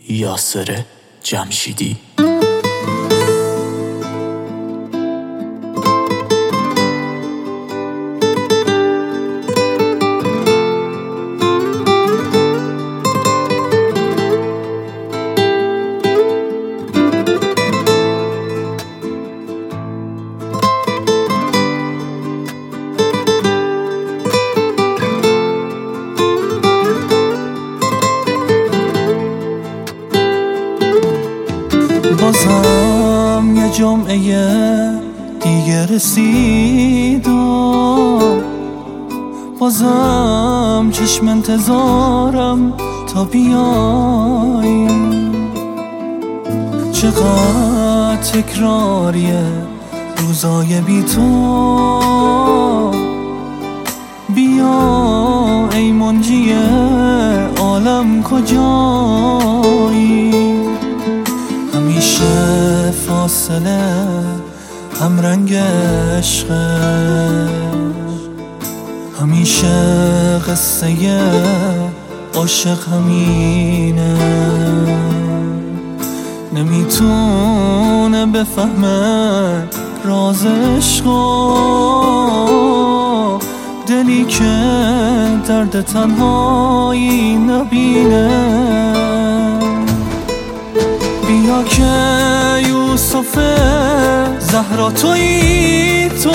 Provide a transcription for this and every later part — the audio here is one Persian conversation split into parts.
یاسر جمشیدی. بازم یه جمعه دیگه رسید و بازم چشم انتظارم تا بیایی. چقدر تکراریه روزای بی تو، بیا ای منجی عالم کجایی. همیشه فاصله هم رنگ عشقه، همیشه قصه عاشق همینه. نمیتونه بفهمه راز عشقو، دلی که درد تنهایی نبینه. بیا که یوسف زهرا تویی تو،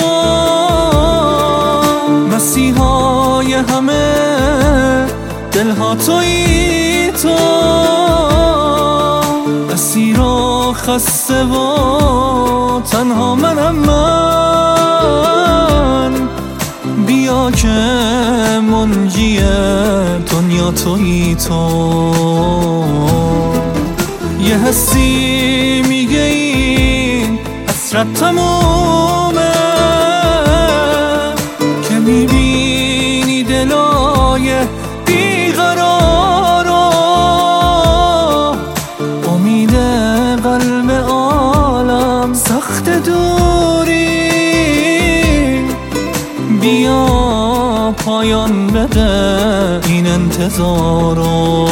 مسیحای همه دلها تویی تو. اسیر و خسته و تنها منم من، بیا که منجی دنیا تویی تو. یه حسی میگه این حسرت تمومه، که میبینی دلای بیقرار و امید قلب عالم سخت دوری. بیا پایان بده این انتظارو.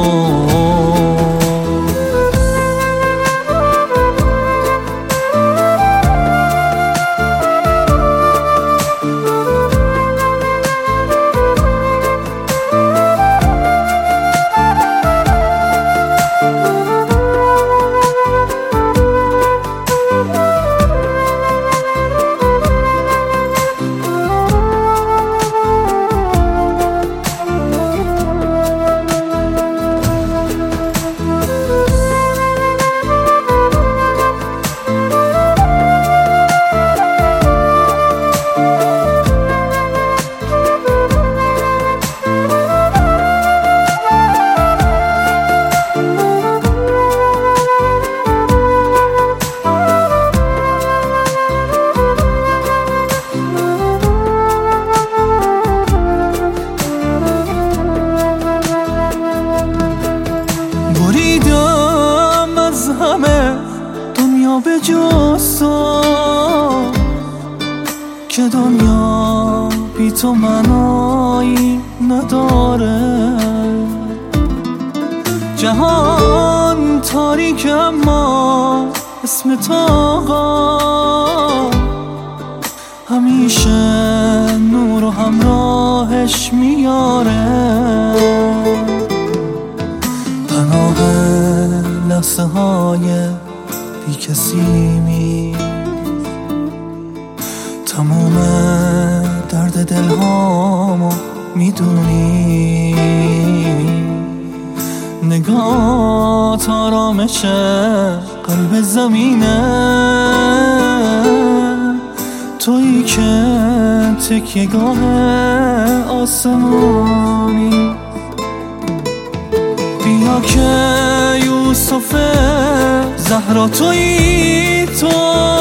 بریدم از همه دنیا به جز تو، که دنیا بی تو معنایی نداره. جهان تاریک اما اسم تو آقا، همیشه نور و همراهش میاره. پناه لحظه های بی کسی می، تموم درد دلهامو میدونی. نگاه آرامش قلب زمینه، تویی که تکیه گاه آسمانی. بیا که یوسف زهرا تویی تو،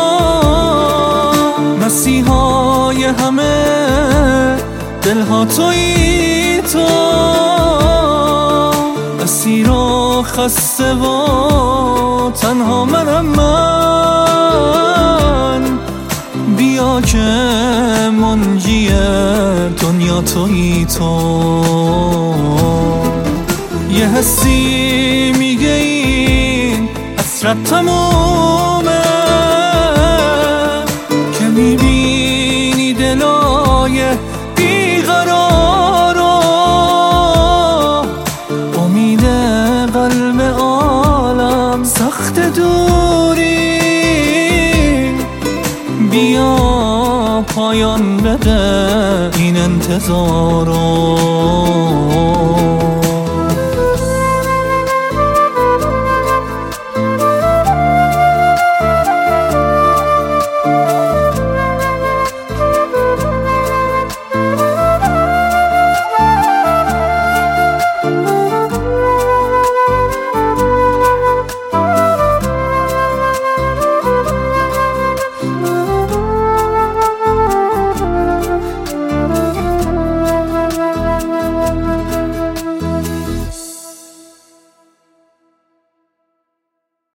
مسیحای همه دلها تویی تو. اسیر و خسته و تنها منم من، بیا که منجی دنیا تویی تو. یه حسی میگه شاید تمومه که میبینی دلای بیقرار رو، امید قلب عالم سخت دوری، بیا پایان بده این انتظارو.